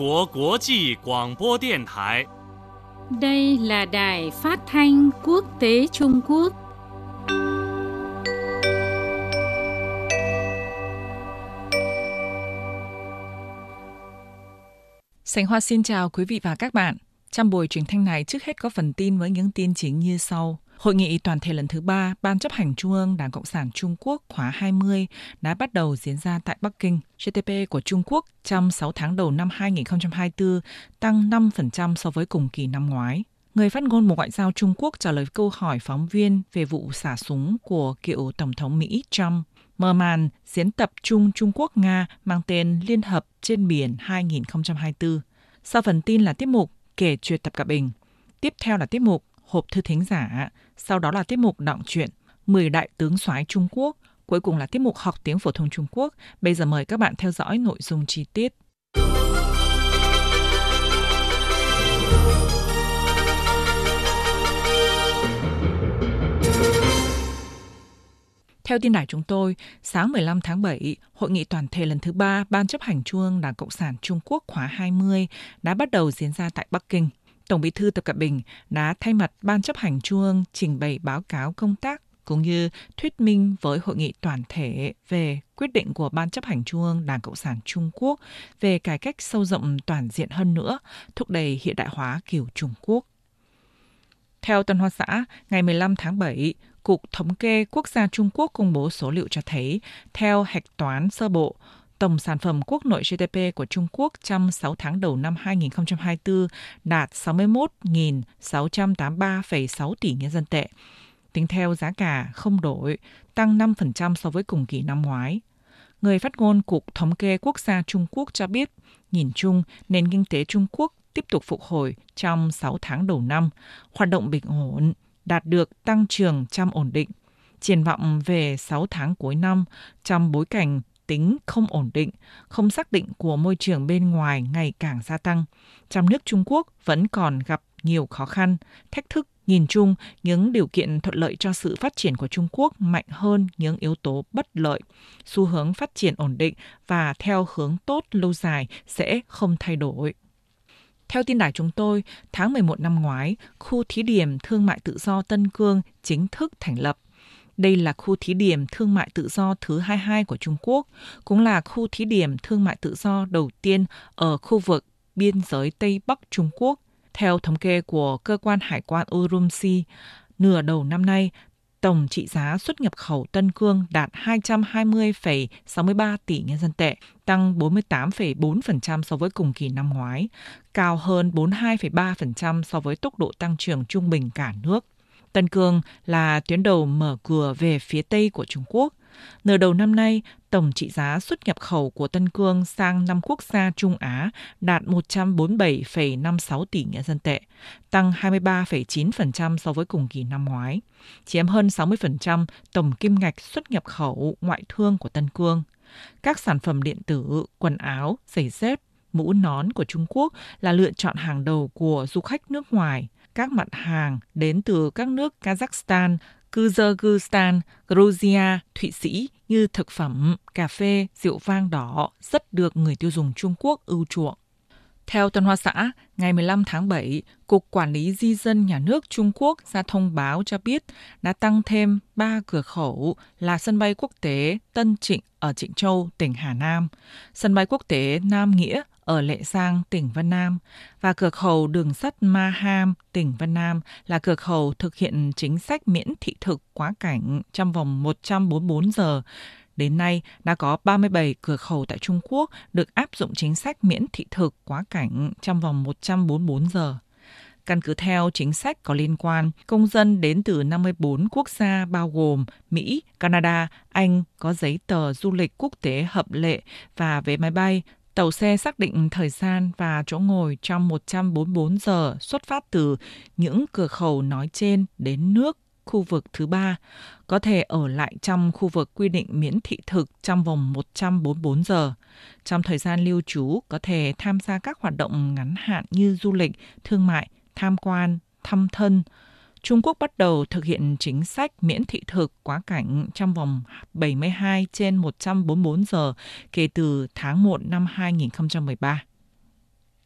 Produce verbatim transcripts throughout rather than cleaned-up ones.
国国际广播电台. Đây là Đài Phát thanh Quốc tế Trung Quốc. Sánh Hoa xin chào quý vị và các bạn. Trong buổi truyền thanh này, trước hết có phần tin với những tin chính như sau. Hội nghị toàn thể lần thứ ba Ban chấp hành Trung ương Đảng Cộng sản Trung Quốc khóa hai mươi đã bắt đầu diễn ra tại Bắc Kinh. giê đê pê của Trung Quốc trong sáu tháng đầu năm hai nghìn không trăm hai mươi tư tăng năm phần trăm so với cùng kỳ năm ngoái. Người phát ngôn Bộ Ngoại giao Trung Quốc trả lời câu hỏi phóng viên về vụ xả súng của cựu Tổng thống Mỹ Trump, mở màn diễn tập chung Trung Quốc-Nga mang tên Liên hợp trên biển hai nghìn không trăm hai mươi tư. Sau phần tin là tiết mục Kể chuyện Tập Cận Bình. Tiếp theo là tiết mục Hộp thư thính giả. Sau đó là tiết mục Đọng truyện mười đại tướng soái Trung Quốc. Cuối cùng là tiết mục Học tiếng phổ thông Trung Quốc. Bây giờ mời các bạn theo dõi nội dung chi tiết. Theo tin đài chúng tôi, sáng mười lăm tháng bảy, Hội nghị toàn thể lần thứ ba Ban chấp hành Trung ương Đảng Cộng sản Trung Quốc khóa hai mươi đã bắt đầu diễn ra tại Bắc Kinh. Tổng Bí thư Tập Cận Bình đã thay mặt Ban chấp hành Trung ương trình bày báo cáo công tác cũng như thuyết minh với Hội nghị toàn thể về quyết định của Ban chấp hành Trung ương Đảng Cộng sản Trung Quốc về cải cách sâu rộng toàn diện hơn nữa, thúc đẩy hiện đại hóa kiểu Trung Quốc. Theo Tân Hoa Xã, ngày mười lăm tháng bảy, Cục Thống kê Quốc gia Trung Quốc công bố số liệu cho thấy, theo hạch toán sơ bộ, tổng sản phẩm quốc nội giê đê pê của Trung Quốc trong sáu tháng đầu năm hai nghìn không trăm hai mươi tư đạt sáu mươi mốt nghìn sáu trăm tám mươi ba phẩy sáu tỷ nhân dân tệ. Tính theo giá cả không đổi, tăng năm phần trăm so với cùng kỳ năm ngoái. Người phát ngôn Cục Thống kê Quốc gia Trung Quốc cho biết, nhìn chung, nền kinh tế Trung Quốc tiếp tục phục hồi trong sáu tháng đầu năm, hoạt động bình ổn, đạt được tăng trưởng trong ổn định. Triển vọng về sáu tháng cuối năm, trong bối cảnh tính không ổn định, không xác định của môi trường bên ngoài ngày càng gia tăng. Trong nước Trung Quốc vẫn còn gặp nhiều khó khăn, thách thức. Nhìn chung, những điều kiện thuận lợi cho sự phát triển của Trung Quốc mạnh hơn những yếu tố bất lợi. Xu hướng phát triển ổn định và theo hướng tốt lâu dài sẽ không thay đổi. Theo tin đài chúng tôi, tháng mười một năm ngoái, khu thí điểm thương mại tự do Tân Cương chính thức thành lập. Đây là khu thí điểm thương mại tự do thứ hai mươi hai của Trung Quốc, cũng là khu thí điểm thương mại tự do đầu tiên ở khu vực biên giới Tây Bắc Trung Quốc. Theo thống kê của Cơ quan Hải quan Urumqi, nửa đầu năm nay, tổng trị giá xuất nhập khẩu Tân Cương đạt hai trăm hai mươi phẩy sáu mươi ba tỷ nhân dân tệ, tăng bốn mươi tám phẩy bốn phần trăm so với cùng kỳ năm ngoái, cao hơn bốn mươi hai phẩy ba phần trăm so với tốc độ tăng trưởng trung bình cả nước. Tân Cương là tuyến đầu mở cửa về phía Tây của Trung Quốc. Nửa đầu năm nay, tổng trị giá xuất nhập khẩu của Tân Cương sang năm quốc gia Trung Á đạt một trăm bốn mươi bảy phẩy năm mươi sáu tỷ nhân dân tệ, tăng hai mươi ba phẩy chín phần trăm so với cùng kỳ năm ngoái, chiếm hơn sáu mươi phần trăm tổng kim ngạch xuất nhập khẩu ngoại thương của Tân Cương. Các sản phẩm điện tử, quần áo, giày dép, mũ nón của Trung Quốc là lựa chọn hàng đầu của du khách nước ngoài. Các mặt hàng đến từ các nước Kazakhstan, Kyrgyzstan, Georgia, Thụy Sĩ như thực phẩm, cà phê, rượu vang đỏ rất được người tiêu dùng Trung Quốc ưa chuộng. Theo Tân Hoa Xã, ngày mười lăm tháng bảy, Cục Quản lý Di dân Nhà nước Trung Quốc ra thông báo cho biết đã tăng thêm ba cửa khẩu là sân bay quốc tế Tân Trịnh ở Trịnh Châu, tỉnh Hà Nam, sân bay quốc tế Nam Nghĩa ở Lệ Giang, tỉnh Vân Nam và cửa khẩu đường sắt Ma Ham, tỉnh Vân Nam là cửa khẩu thực hiện chính sách miễn thị thực quá cảnh trong vòng một trăm bốn mươi bốn giờ. Đến nay, đã có ba mươi bảy cửa khẩu tại Trung Quốc được áp dụng chính sách miễn thị thực quá cảnh trong vòng một trăm bốn mươi bốn giờ. Căn cứ theo chính sách có liên quan, công dân đến từ năm mươi bốn quốc gia bao gồm Mỹ, Canada, Anh có giấy tờ du lịch quốc tế hợp lệ và vé máy bay, tàu xe xác định thời gian và chỗ ngồi trong một trăm bốn mươi bốn giờ xuất phát từ những cửa khẩu nói trên đến nước khu vực thứ ba, có thể ở lại trong khu vực quy định miễn thị thực trong vòng một trăm bốn mươi bốn giờ. Trong thời gian lưu trú, có thể tham gia các hoạt động ngắn hạn như du lịch, thương mại, tham quan, thăm thân. Trung Quốc bắt đầu thực hiện chính sách miễn thị thực quá cảnh trong vòng bảy mươi hai trên một trăm bốn mươi bốn giờ kể từ tháng một năm hai nghìn không trăm mười ba.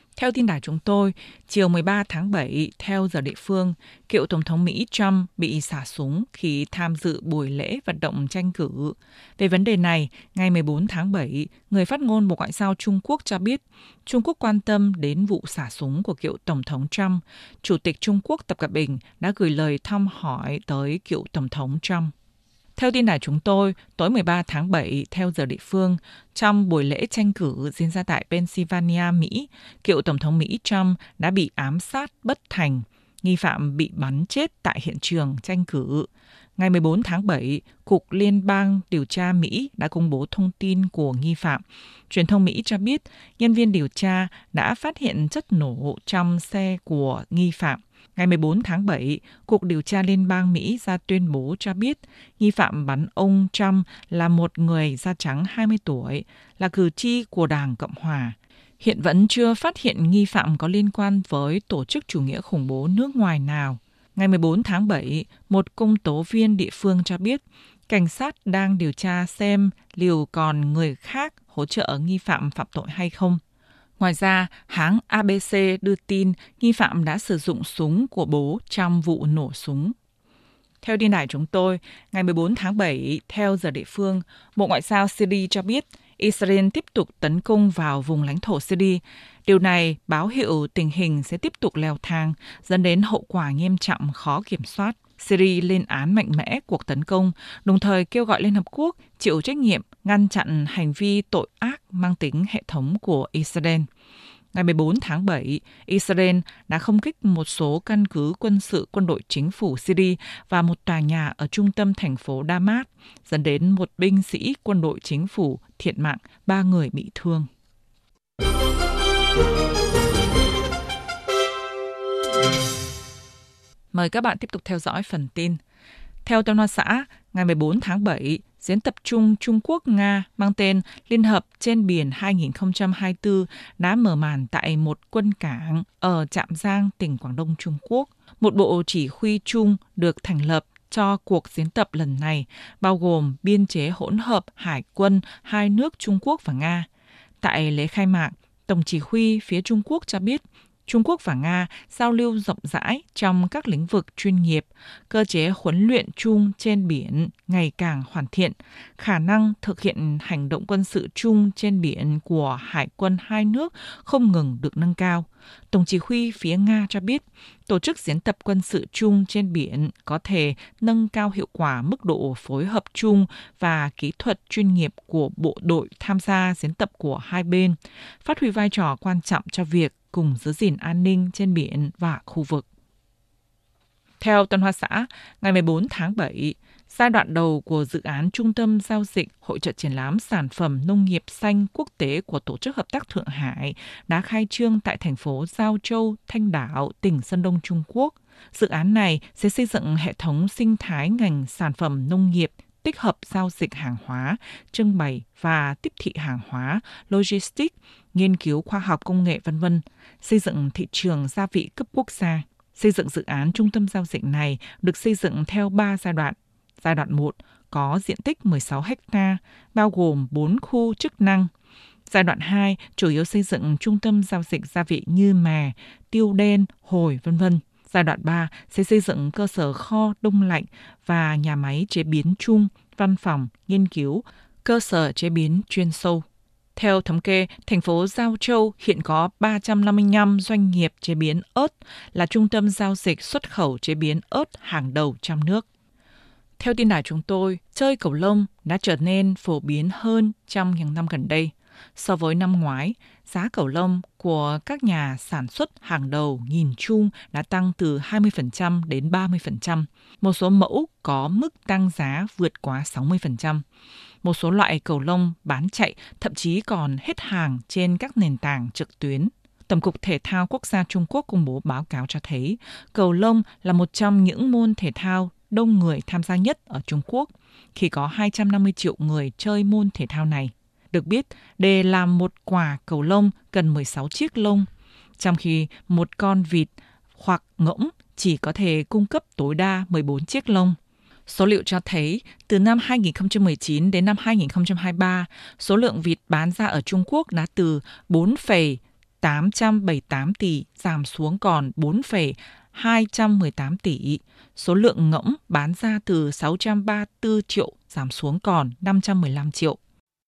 Theo tin đài chúng tôi, chiều mười ba tháng bảy, theo giờ địa phương, cựu Tổng thống Mỹ Trump bị xả súng khi tham dự buổi lễ vận động tranh cử. Về vấn đề này, ngày mười bốn tháng bảy, người phát ngôn Bộ Ngoại giao Trung Quốc cho biết Trung Quốc quan tâm đến vụ xả súng của cựu Tổng thống Trump. Chủ tịch Trung Quốc Tập Cận Bình đã gửi lời thăm hỏi tới cựu Tổng thống Trump. Theo tin đài chúng tôi, tối mười ba tháng bảy, theo giờ địa phương, trong buổi lễ tranh cử diễn ra tại Pennsylvania, Mỹ, cựu Tổng thống Mỹ Trump đã bị ám sát bất thành. Nghi phạm bị bắn chết tại hiện trường tranh cử. Ngày mười bốn tháng bảy, Cục Liên bang điều tra Mỹ đã công bố thông tin của nghi phạm. Truyền thông Mỹ cho biết, nhân viên điều tra đã phát hiện chất nổ trong xe của nghi phạm. Ngày mười bốn tháng bảy, Cục Điều tra Liên bang Mỹ ra tuyên bố cho biết nghi phạm bắn ông Trump là một người da trắng hai mươi tuổi, là cử tri của Đảng Cộng Hòa. Hiện vẫn chưa phát hiện nghi phạm có liên quan với tổ chức chủ nghĩa khủng bố nước ngoài nào. Ngày mười bốn tháng bảy, một công tố viên địa phương cho biết cảnh sát đang điều tra xem liệu còn người khác hỗ trợ nghi phạm phạm tội hay không. Ngoài ra, hãng a bê xê đưa tin nghi phạm đã sử dụng súng của bố trong vụ nổ súng. Theo tin đài chúng tôi, ngày mười bốn tháng bảy, theo giờ địa phương, Bộ Ngoại giao Syria cho biết Israel tiếp tục tấn công vào vùng lãnh thổ Syria. Điều này báo hiệu tình hình sẽ tiếp tục leo thang, dẫn đến hậu quả nghiêm trọng khó kiểm soát. Syria lên án mạnh mẽ cuộc tấn công, đồng thời kêu gọi Liên Hợp Quốc chịu trách nhiệm ngăn chặn hành vi tội ác mang tính hệ thống của Israel. Ngày mười bốn tháng bảy, Israel đã không kích một số căn cứ quân sự quân đội chính phủ Syria và một tòa nhà ở trung tâm thành phố Damas, dẫn đến một binh sĩ quân đội chính phủ thiệt mạng, ba người bị thương. Mời các bạn tiếp tục theo dõi phần tin. Theo Tân Hoa Xã, ngày mười bốn tháng bảy, diễn tập chung Trung Quốc-Nga mang tên Liên hợp trên biển hai không hai tư đã mở màn tại một quân cảng ở Trạm Giang, tỉnh Quảng Đông, Trung Quốc. Một bộ chỉ huy chung được thành lập cho cuộc diễn tập lần này, bao gồm biên chế hỗn hợp hải quân hai nước Trung Quốc và Nga. Tại lễ khai mạc, Tổng chỉ huy phía Trung Quốc cho biết Trung Quốc và Nga giao lưu rộng rãi trong các lĩnh vực chuyên nghiệp, cơ chế huấn luyện chung trên biển ngày càng hoàn thiện, khả năng thực hiện hành động quân sự chung trên biển của hải quân hai nước không ngừng được nâng cao. Tổng chỉ huy phía Nga cho biết, tổ chức diễn tập quân sự chung trên biển có thể nâng cao hiệu quả mức độ phối hợp chung và kỹ thuật chuyên nghiệp của bộ đội tham gia diễn tập của hai bên, phát huy vai trò quan trọng cho việc cùng giữ gìn an ninh trên biển và khu vực. Theo Tân Hoa Xã, ngày mười bốn tháng bảy, giai đoạn đầu của dự án Trung tâm Giao dịch Hội chợ triển lãm sản phẩm nông nghiệp xanh quốc tế của Tổ chức Hợp tác Thượng Hải đã khai trương tại thành phố Giao Châu, Thanh Đảo, tỉnh Sơn Đông, Trung Quốc. Dự án này sẽ xây dựng hệ thống sinh thái ngành sản phẩm nông nghiệp, tích hợp giao dịch hàng hóa, trưng bày và tiếp thị hàng hóa, logistics, nghiên cứu khoa học công nghệ vân vân, xây dựng thị trường gia vị cấp quốc gia. Xây dựng dự án trung tâm giao dịch này được xây dựng theo ba giai đoạn. Giai đoạn một có diện tích mười sáu héc ta, bao gồm bốn khu chức năng. Giai đoạn hai chủ yếu xây dựng trung tâm giao dịch gia vị như mè, tiêu đen, hồi vân vân. Giai đoạn ba sẽ xây dựng cơ sở kho đông lạnh và nhà máy chế biến chung, văn phòng, nghiên cứu, cơ sở chế biến chuyên sâu. Theo thống kê, thành phố Giao Châu hiện có ba trăm năm mươi lăm doanh nghiệp chế biến ớt, là trung tâm giao dịch xuất khẩu chế biến ớt hàng đầu trong nước. Theo tin đài chúng tôi, chơi cầu lông đã trở nên phổ biến hơn trong những năm gần đây. So với năm ngoái, giá cầu lông của các nhà sản xuất hàng đầu nhìn chung đã tăng từ hai mươi phần trăm đến ba mươi phần trăm. Một số mẫu có mức tăng giá vượt quá sáu mươi phần trăm. Một số loại cầu lông bán chạy thậm chí còn hết hàng trên các nền tảng trực tuyến. Tổng cục Thể thao Quốc gia Trung Quốc công bố báo cáo cho thấy cầu lông là một trong những môn thể thao đông người tham gia nhất ở Trung Quốc, khi có hai trăm năm mươi triệu người chơi môn thể thao này. Được biết, để làm một quả cầu lông cần mười sáu chiếc lông, trong khi một con vịt hoặc ngỗng chỉ có thể cung cấp tối đa mười bốn chiếc lông. Số liệu cho thấy, từ năm hai không một chín đến năm hai không hai ba, số lượng vịt bán ra ở Trung Quốc đã từ bốn phẩy tám trăm bảy mươi tám tỷ giảm xuống còn bốn phẩy hai trăm mười tám tỷ. Số lượng ngỗng bán ra từ sáu trăm ba mươi tư triệu giảm xuống còn năm trăm mười lăm triệu.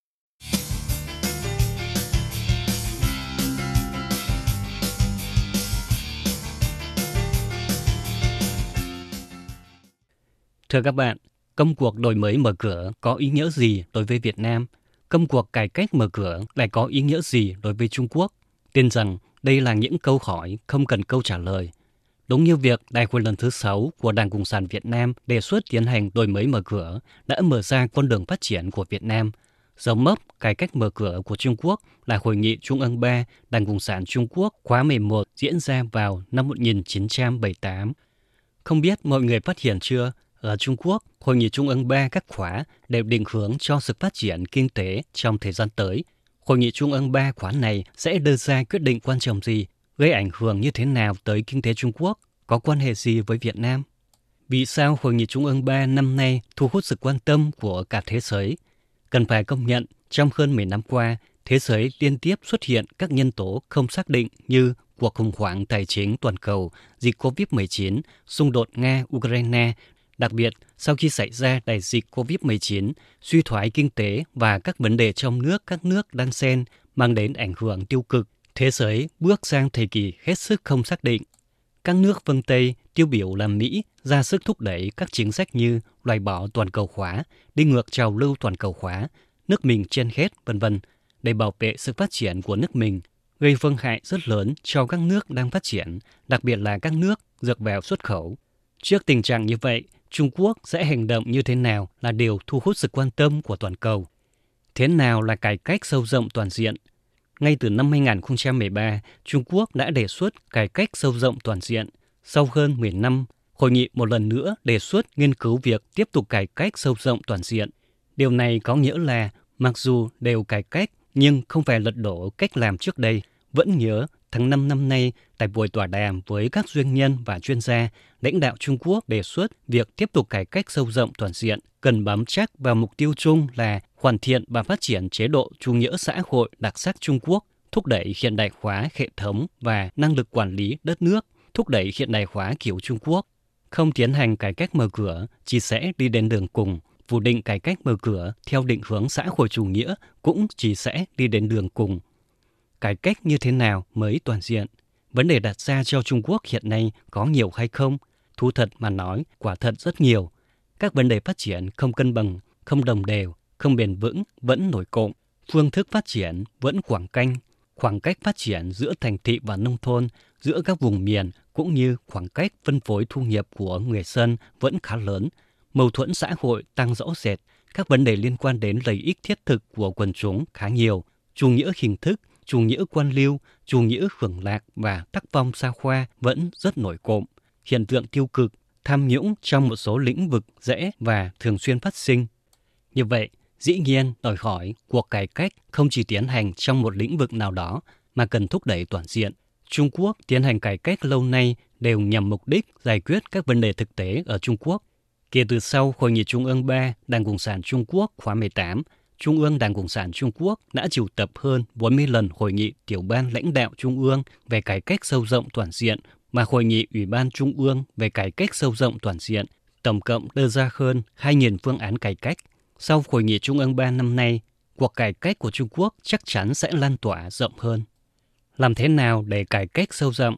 Thưa các bạn, công cuộc đổi mới mở cửa có ý nghĩa gì đối với Việt Nam? Công cuộc cải cách mở cửa lại có ý nghĩa gì đối với Trung Quốc? Tin rằng đây là những câu hỏi không cần câu trả lời. Đúng như việc Đại hội lần thứ sáu của Đảng Cộng sản Việt Nam đề xuất tiến hành đổi mới mở cửa đã mở ra con đường phát triển của Việt Nam. Dấu mốc cải cách mở cửa của Trung Quốc là Hội nghị Trung ương ba Đảng Cộng sản Trung Quốc khóa mười một diễn ra vào năm một nghìn chín trăm bảy mươi tám. Không biết mọi người phát hiện chưa? Ở Trung Quốc, Hội nghị Trung ương ba các khóa đều định hướng cho sự phát triển kinh tế trong thời gian tới. Hội nghị Trung ương ba khóa này sẽ đưa ra quyết định quan trọng gì, gây ảnh hưởng như thế nào tới kinh tế Trung Quốc, có quan hệ gì với Việt Nam? Vì sao Hội nghị Trung ương ba năm nay thu hút sự quan tâm của cả thế giới? Cần phải công nhận, trong hơn mười năm qua, thế giới liên tiếp xuất hiện các nhân tố không xác định như cuộc khủng hoảng tài chính toàn cầu, dịch covid mười chín, xung đột Nga-Ukraine. Đặc biệt, sau khi xảy ra đại dịch covid mười chín, suy thoái kinh tế và các vấn đề trong nước các nước đan xen mang đến ảnh hưởng tiêu cực, thế giới bước sang thời kỳ hết sức không xác định. Các nước phương Tây tiêu biểu là Mỹ ra sức thúc đẩy các chính sách như loại bỏ toàn cầu hóa, đi ngược trào lưu toàn cầu hóa, nước mình trên hết, vân vân để bảo vệ sự phát triển của nước mình, gây phương hại rất lớn cho các nước đang phát triển, đặc biệt là các nước dựa vào xuất khẩu. Trước tình trạng như vậy, Trung Quốc sẽ hành động như thế nào là điều thu hút sự quan tâm của toàn cầu. Thế nào là cải cách sâu rộng toàn diện? Ngay từ năm hai nghìn không trăm mười ba, Trung Quốc đã đề xuất cải cách sâu rộng toàn diện. Sau hơn mười năm, Hội nghị một lần nữa đề xuất nghiên cứu việc tiếp tục cải cách sâu rộng toàn diện. Điều này có nghĩa là mặc dù đều cải cách nhưng không phải lật đổ cách làm trước đây. Vẫn nhớ tháng năm năm nay, tại buổi tọa đàm với các doanh nhân và chuyên gia, lãnh đạo Trung Quốc đề xuất việc tiếp tục cải cách sâu rộng toàn diện, cần bám chắc vào mục tiêu chung là hoàn thiện và phát triển chế độ chủ nghĩa xã hội đặc sắc Trung Quốc, thúc đẩy hiện đại hóa hệ thống và năng lực quản lý đất nước, thúc đẩy hiện đại hóa kiểu Trung Quốc. Không tiến hành cải cách mở cửa chỉ sẽ đi đến đường cùng, phủ định cải cách mở cửa theo định hướng xã hội chủ nghĩa cũng chỉ sẽ đi đến đường cùng. Cải cách như thế nào mới toàn diện? Vấn đề đặt ra cho Trung Quốc hiện nay có nhiều hay không? Thú thật mà nói, quả thật rất nhiều. Các vấn đề phát triển không cân bằng, không đồng đều, không bền vững vẫn nổi cộm. Phương thức phát triển vẫn khoảng canh. Khoảng cách phát triển giữa thành thị và nông thôn, giữa các vùng miền cũng như khoảng cách phân phối thu nhập của người dân vẫn khá lớn. Mâu thuẫn xã hội tăng rõ rệt. Các vấn đề liên quan đến lợi ích thiết thực của quần chúng khá nhiều. Chủ nghĩa hình thức, chủ nghĩa quan liêu, chủ nghĩa hưởng lạc và tác phong xa hoa vẫn rất nổi cộm. Hiện tượng tiêu cực, tham nhũng trong một số lĩnh vực dễ và thường xuyên phát sinh. Như vậy, dĩ nhiên đòi hỏi cuộc cải cách không chỉ tiến hành trong một lĩnh vực nào đó mà cần thúc đẩy toàn diện. Trung Quốc tiến hành cải cách lâu nay đều nhằm mục đích giải quyết các vấn đề thực tế ở Trung Quốc. Kể từ sau Hội nghị Trung ương ba Đảng Cộng sản Trung Quốc khóa mười tám, Trung ương Đảng Cộng sản Trung Quốc đã triệu tập hơn bốn mươi lần hội nghị tiểu ban lãnh đạo Trung ương về cải cách sâu rộng toàn diện và hội nghị Ủy ban Trung ương về cải cách sâu rộng toàn diện, tổng cộng đưa ra hơn hai nghìn phương án cải cách. Sau Hội nghị Trung ương ba năm nay, cuộc cải cách của Trung Quốc chắc chắn sẽ lan tỏa rộng hơn. Làm thế nào để cải cách sâu rộng?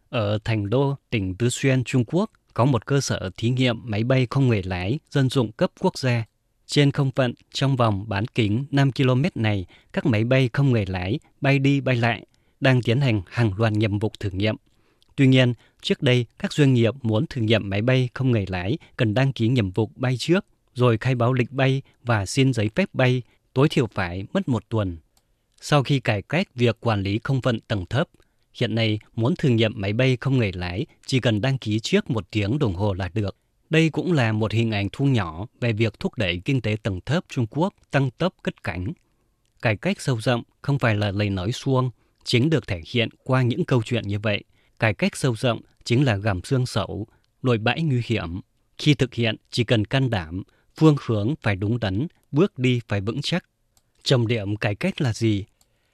Ở Thành Đô, tỉnh Tứ Xuyên, Trung Quốc, có một cơ sở thí nghiệm máy bay không người lái dân dụng cấp quốc gia. Trên không phận, trong vòng bán kính năm ki lô mét này, các máy bay không người lái bay đi bay lại, đang tiến hành hàng loạt nhiệm vụ thử nghiệm. Tuy nhiên, trước đây, các doanh nghiệp muốn thử nghiệm máy bay không người lái cần đăng ký nhiệm vụ bay trước, rồi khai báo lịch bay và xin giấy phép bay, tối thiểu phải mất một tuần. Sau khi cải cách việc quản lý không phận tầng thấp, hiện nay muốn thử nghiệm máy bay không người lái chỉ cần đăng ký trước một tiếng đồng hồ là được. Đây cũng là một hình ảnh thu nhỏ về việc thúc đẩy kinh tế tầng thấp Trung Quốc tăng tốc cất cánh. Cải cách sâu rộng không phải là lời nói suông, chính được thể hiện qua những câu chuyện như vậy. Cải cách sâu rộng chính là gầm xương sẩu, lội bãi nguy hiểm. Khi thực hiện chỉ cần can đảm, phương hướng phải đúng đắn, bước đi phải vững chắc. Trọng điểm cải cách là gì?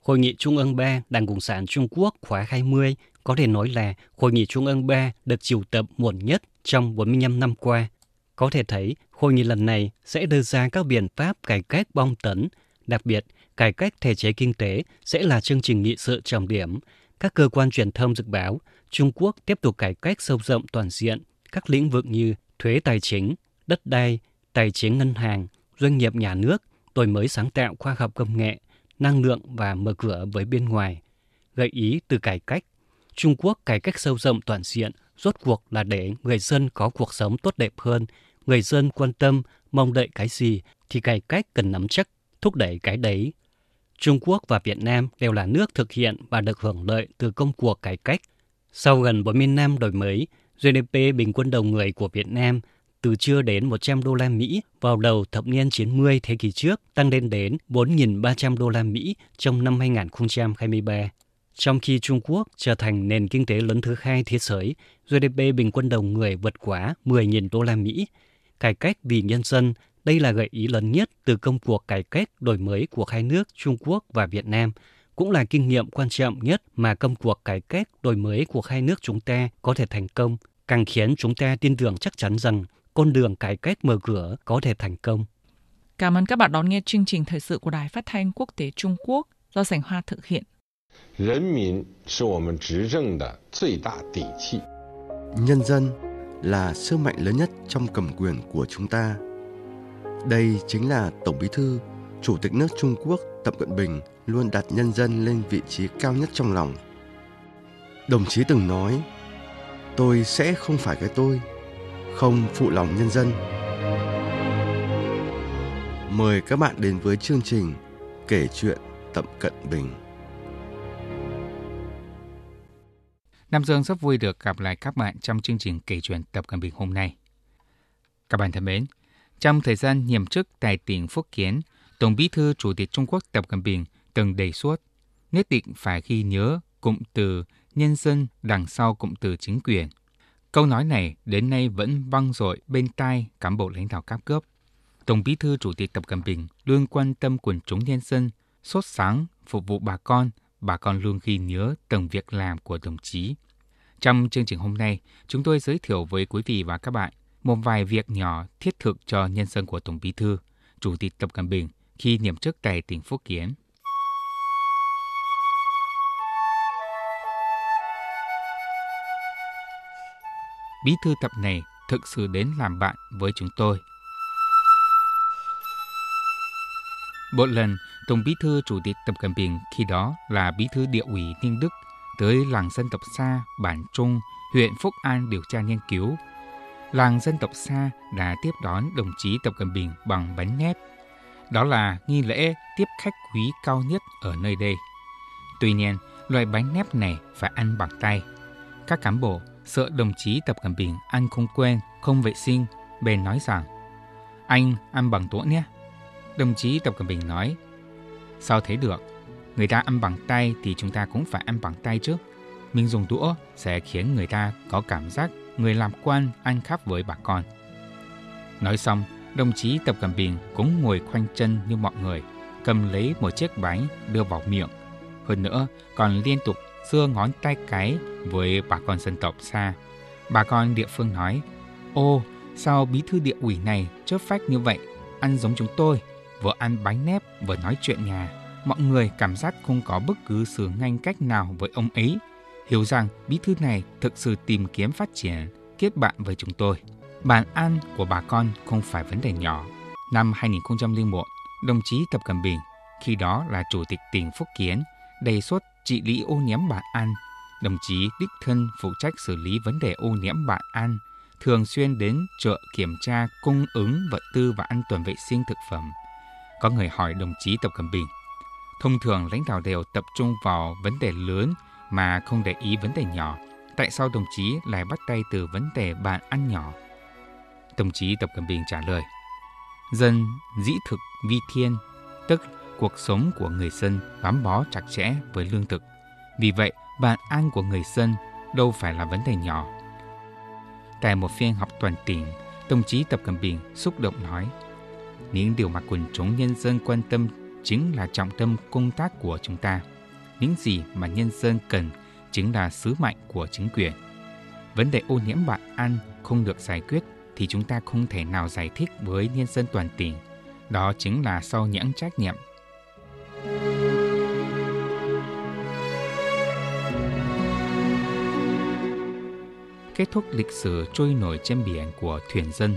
Hội nghị Trung ương ba Đảng Cộng sản Trung Quốc khóa hai mươi có thể nói là Hội nghị Trung ương ba được triệu tập muộn nhất trong bốn mươi lăm năm qua. Có thể thấy, hội nghị lần này sẽ đưa ra các biện pháp cải cách bom tấn, đặc biệt, cải cách thể chế kinh tế sẽ là chương trình nghị sự trọng điểm. Các cơ quan truyền thông dự báo, Trung Quốc tiếp tục cải cách sâu rộng toàn diện các lĩnh vực như thuế tài chính, đất đai, tài chính ngân hàng, doanh nghiệp nhà nước, đổi mới sáng tạo khoa học công nghệ, năng lượng và mở cửa với bên ngoài. Gợi ý từ cải cách, Trung Quốc cải cách sâu rộng toàn diện rốt cuộc là để người dân có cuộc sống tốt đẹp hơn. Người dân quan tâm, mong đợi cái gì thì cải cách cần nắm chắc, thúc đẩy cái đấy. Trung Quốc và Việt Nam đều là nước thực hiện và được hưởng lợi từ công cuộc cải cách. Sau gần bốn mươi năm đổi mới, giê đê pê bình quân đầu người của Việt Nam từ chưa đến một trăm đô la Mỹ vào đầu thập niên chín mươi thế kỷ trước tăng lên đến bốn nghìn ba trăm đô la Mỹ trong năm hai không hai ba. Trong khi Trung Quốc trở thành nền kinh tế lớn thứ hai thế giới, giê đê pê bình quân đầu người vượt quá mười nghìn đô la Mỹ. Cải cách vì nhân dân, đây là gợi ý lớn nhất từ công cuộc cải cách đổi mới của hai nước Trung Quốc và Việt Nam, cũng là kinh nghiệm quan trọng nhất mà công cuộc cải cách đổi mới của hai nước chúng ta có thể thành công, càng khiến chúng ta tin tưởng chắc chắn rằng con đường cải cách mở cửa có thể thành công. Cảm ơn các bạn đón nghe chương trình thời sự của Đài Phát thanh Quốc tế Trung Quốc do Sảnh Hoa thực hiện. Nhân dân là sức mạnh lớn nhất trong cầm quyền của chúng ta. Đây chính là Tổng Bí thư, Chủ tịch nước Trung Quốc Tập Cận Bình luôn đặt nhân dân lên vị trí cao nhất trong lòng. Đồng chí từng nói, tôi sẽ không phải cái tôi, không phụ lòng nhân dân. Mời các bạn đến với chương trình Kể chuyện Tập Cận Bình. Nam Dương rất vui được gặp lại các bạn trong chương trình Kể chuyện Tập Cận Bình hôm nay. Các bạn thân mến, trong thời gian nhiệm chức tại tỉnh Phúc Kiến, Tổng Bí thư Chủ tịch Trung Quốc Tập Cận Bình từng đề xuất nhất định phải ghi nhớ cụm từ nhân dân đằng sau cụm từ chính quyền. Câu nói này đến nay vẫn vang dội bên tai cán bộ lãnh đạo các cấp. Tổng Bí thư Chủ tịch Tập Cận Bình luôn quan tâm quần chúng nhân dân, sốt sáng phục vụ bà con, bà con luôn ghi nhớ từng việc làm của đồng chí. Trong chương trình hôm nay, chúng tôi giới thiệu với quý vị và các bạn một vài việc nhỏ thiết thực cho nhân dân của Tổng Bí thư Chủ tịch Tập Cận Bình khi nhiệm chức tại tỉnh Phúc Kiến. Bí thư Tập này thực sự đến làm bạn với chúng tôi. Một lần, Tổng Bí thư Chủ tịch Tập Cận Bình khi đó là Bí thư Địa ủy Ninh Đức tới làng dân tộc Sa, bản Trung, huyện Phúc An điều tra nghiên cứu. Làng dân tộc Sa đã tiếp đón đồng chí Tập Cận Bình bằng bánh nếp. Đó là nghi lễ tiếp khách quý cao nhất ở nơi đây. Tuy nhiên, loại bánh nếp này phải ăn bằng tay. Các cán bộ sợ đồng chí Tập Cận Bình ăn không quen, không vệ sinh, bèn nói rằng: "Anh ăn bằng đũa nhé." Đồng chí Tập Cận Bình nói: "Sao thế được? Người ta ăn bằng tay thì chúng ta cũng phải ăn bằng tay chứ. Mình dùng đũa sẽ khiến người ta có cảm giác người làm quan ăn khắp với bà con." Nói xong, đồng chí Tập Cận Bình cũng ngồi khoanh chân như mọi người, cầm lấy một chiếc bánh đưa vào miệng. Hơn nữa, còn liên tục giơ ngón tay cái với bà con dân tộc Sa. Bà con địa phương nói: "Ô, sao bí thư địa ủy này chớp phách như vậy, ăn giống chúng tôi, vừa ăn bánh nếp vừa nói chuyện nhà. Mọi người cảm giác không có bất cứ sự ngăn cách nào với ông ấy, hiểu rằng bí thư này thực sự tìm kiếm phát triển, kết bạn với chúng tôi." Bàn ăn của bà con không phải vấn đề nhỏ. Năm hai không không một, đồng chí Tập Cận Bình, khi đó là Chủ tịch tỉnh Phúc Kiến, đề xuất trị lý ô nhiễm bàn ăn. Đồng chí đích thân phụ trách xử lý vấn đề ô nhiễm bàn ăn, thường xuyên đến chợ kiểm tra cung ứng vật tư và an toàn vệ sinh thực phẩm. Có người hỏi đồng chí Tập Cận Bình: "Thông thường lãnh đạo đều tập trung vào vấn đề lớn mà không để ý vấn đề nhỏ. Tại sao đồng chí lại bắt tay từ vấn đề bàn ăn nhỏ?" Đồng chí Tập Cận Bình trả lời: "Dân dĩ thực vi thiên", tức cuộc sống của người dân gắn bó chặt chẽ với lương thực. Vì vậy, bàn ăn của người dân đâu phải là vấn đề nhỏ. Tại một phiên họp toàn tỉnh, đồng chí Tập Cận Bình xúc động nói: "Những điều mà quần chúng nhân dân quan tâm chính là trọng tâm công tác của chúng ta. những gì mà nhân dân cần chính là sứ mệnh của chính quyền. Vấn đề ô nhiễm bạt ăn không được giải quyết thì chúng ta không thể nào giải thích với nhân dân toàn tỉnh. Đó chính là sau những trách nhiệm. Kết thúc lịch sử trôi nổi trên biển của thuyền dân.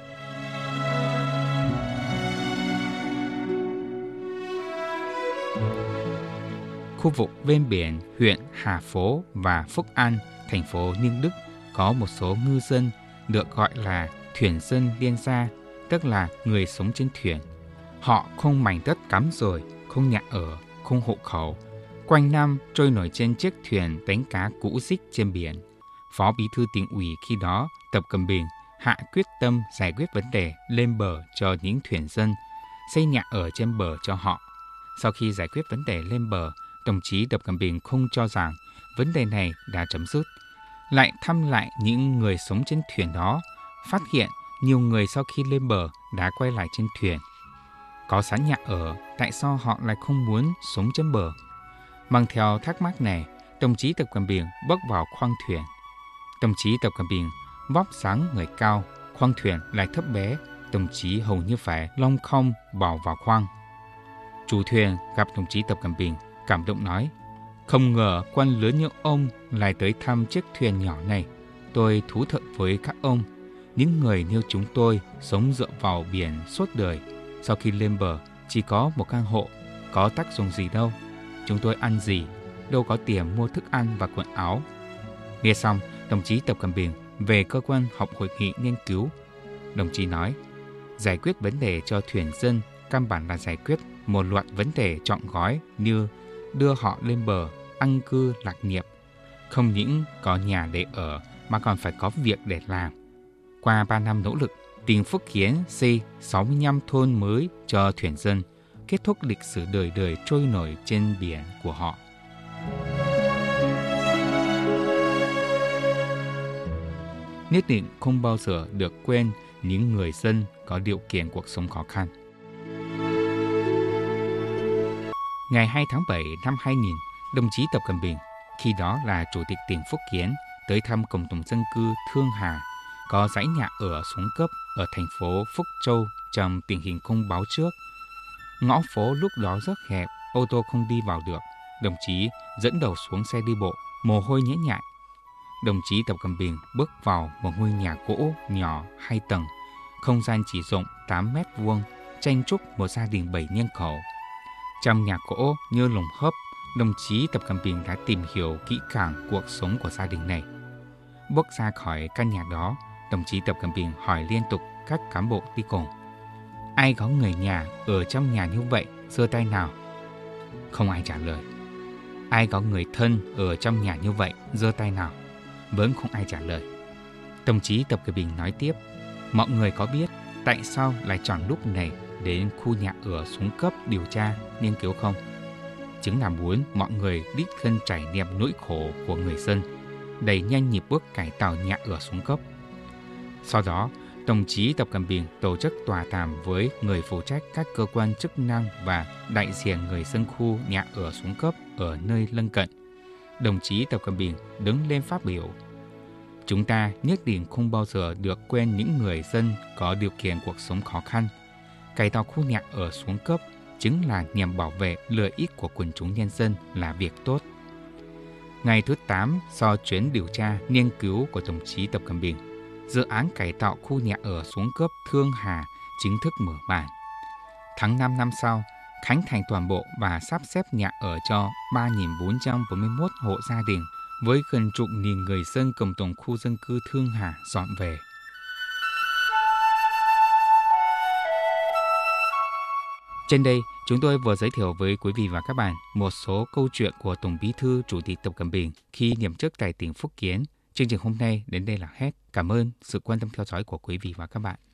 Khu vực ven biển huyện Hà Phố và Phúc An, thành phố Ninh Đức có một số ngư dân được gọi là thuyền dân liên gia, tức là người sống trên thuyền. Họ không mảnh đất cắm rời, không nhà ở, không hộ khẩu, quanh năm trôi nổi trên chiếc thuyền đánh cá cũ rích trên biển. Phó Bí thư Tỉnh ủy khi đó Tập Cận Bình hạ quyết tâm giải quyết vấn đề lên bờ cho những thuyền dân, xây nhà ở trên bờ cho họ. Sau khi giải quyết vấn đề lên bờ, đồng chí Tập Cận Bình không cho rằng vấn đề này đã chấm dứt. Lại thăm lại những người sống trên thuyền đó, phát hiện nhiều người sau khi lên bờ đã quay lại trên thuyền. Có sẵn nhà ở, tại sao họ lại không muốn sống trên bờ? Mang theo thắc mắc này, đồng chí Tập Cận Bình bước vào khoang thuyền. Đồng chí Tập Cận Bình vóc dáng người cao, khoang thuyền lại thấp bé, đồng chí hầu như phải long không bỏ vào khoang. Chủ thuyền gặp đồng chí Tập Cận Bình, cảm động nói: "Không ngờ quan lớn như ông lại tới thăm chiếc thuyền nhỏ này. Tôi thú thật với các ông, những người như chúng tôi sống dựa vào biển suốt đời. Sau khi lên bờ chỉ có một căn hộ, có tác dụng gì đâu. Chúng tôi ăn gì, đâu có tiền mua thức ăn và quần áo." Nghe xong, đồng chí Tập Cận Bình về cơ quan họp hội nghị nghiên cứu. Đồng chí nói: "Giải quyết vấn đề cho thuyền dân căn bản là giải quyết một loạt vấn đề trọn gói như đưa họ lên bờ, an cư lạc nghiệp. Không những có nhà để ở mà còn phải có việc để làm." Qua ba năm nỗ lực, tỉnh Phúc Kiến xây sáu mươi lăm thôn mới cho thuyền dân, kết thúc lịch sử đời đời trôi nổi trên biển của họ. Nhất định không bao giờ được quên những người dân có điều kiện cuộc sống khó khăn. Ngày hai tháng bảy năm hai nghìn, đồng chí Tập Cận Bình, khi đó là Chủ tịch tỉnh Phúc Kiến, tới thăm cộng đồng dân cư Thương Hà, có dãy nhà ở xuống cấp ở thành phố Phúc Châu trong tình hình không báo trước. Ngõ phố lúc đó rất hẹp, ô tô không đi vào được. Đồng chí dẫn đầu xuống xe đi bộ, mồ hôi nhễ nhại. Đồng chí Tập Cận Bình bước vào một ngôi nhà gỗ nhỏ hai tầng, không gian chỉ rộng tám mét vuông, chen chúc một gia đình bảy nhân khẩu. Trong nhà gỗ như lồng hấp, đồng chí Tập Cận Bình đã tìm hiểu kỹ càng cuộc sống của gia đình này. Bước ra khỏi căn nhà đó, đồng chí Tập Cận Bình hỏi liên tục các cán bộ đi cùng: "Ai có người nhà ở trong nhà như vậy, giơ tay nào?" Không ai trả lời. "Ai có người thân ở trong nhà như vậy, giơ tay nào?" Vẫn không ai trả lời. Đồng chí Tập Cận Bình nói tiếp: "Mọi người có biết tại sao lại chọn lúc này đến khu nhà ở xuống cấp điều tra, nghiên cứu không? Chính là muốn mọi người đích thân trải nghiệm nỗi khổ của người dân, đẩy nhanh nhịp bước cải tạo nhà ở xuống cấp." Sau đó, đồng chí Tập Cận Bình tổ chức tọa đàm với người phụ trách các cơ quan chức năng và đại diện người dân khu nhà ở xuống cấp ở nơi lân cận. Đồng chí Tập Cận Bình đứng lên phát biểu: "Chúng ta nhất định không bao giờ được quên những người dân có điều kiện cuộc sống khó khăn. Cải tạo khu nhà ở xuống cấp chính là nhằm bảo vệ lợi ích của quần chúng nhân dân, là việc tốt." Ngày thứ tám sau chuyến điều tra nghiên cứu của đồng chí Tập Cận Bình, dự án cải tạo khu nhà ở xuống cấp Thương Hà chính thức mở màn. Tháng năm năm sau, khánh thành toàn bộ và sắp xếp nhà ở cho ba nghìn bốn trăm bốn mươi mốt hộ gia đình với gần chục nghìn người dân cộng đồng khu dân cư Thương Hà dọn về. Trên đây, chúng tôi vừa giới thiệu với quý vị và các bạn một số câu chuyện của Tổng Bí thư Chủ tịch Tập Cận Bình khi nhậm chức tại tỉnh Phúc Kiến. Chương trình hôm nay đến đây là hết. Cảm ơn sự quan tâm theo dõi của quý vị và các bạn.